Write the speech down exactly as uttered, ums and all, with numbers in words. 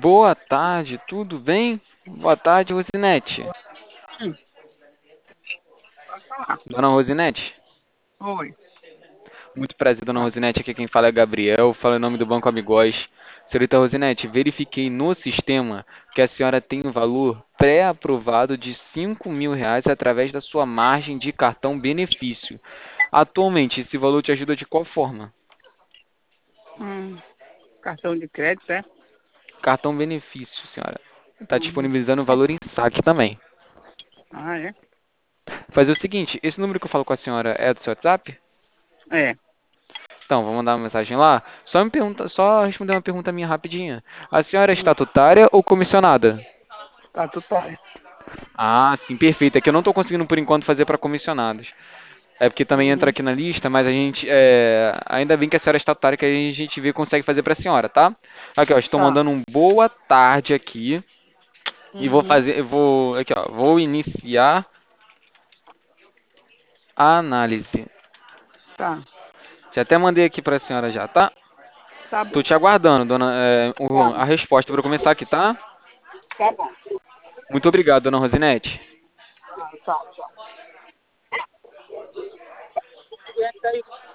Boa tarde, tudo bem? Boa tarde, Rosinete. Hum, pode falar. Dona Rosinete? Oi. Muito prazer, Dona Rosinete. Aqui quem fala é Gabriel, fala em nome do Banco Amigós. Senhorita Rosinete, verifiquei no sistema que a senhora tem um valor pré-aprovado de cinco mil reais através da sua margem de cartão benefício. Atualmente, esse valor te ajuda de qual forma? Hum, cartão de crédito, é? Cartão benefício, senhora. Está Uhum. disponibilizando o valor em saque também. Ah, é? Fazer o seguinte, esse número que eu falo com a senhora é do seu WhatsApp? É. Então, vou mandar uma mensagem lá. Só me pergunta, só responder uma pergunta minha rapidinha. A senhora é Hum, estatutária ou comissionada? tá tudo bem. Ah, sim, perfeito. É que eu não estou conseguindo por enquanto fazer para comissionados. É porque também entra Uhum. aqui na lista, mas a gente é, ainda bem que a senhora é estatutária que aí a gente vê e consegue fazer para a senhora, tá? Aqui, ó, estou Tá. mandando um boa tarde aqui e vou Uhum. fazer, eu vou, aqui, ó, vou iniciar a análise. Tá. Já até mandei aqui para a senhora já, tá? Tá Tô bom. te aguardando, dona, é, o- Tá. a resposta para começar aqui, tá? Tá bom. Muito obrigado, dona Rosinete. Ah, tá, tchau. Aguenta aí.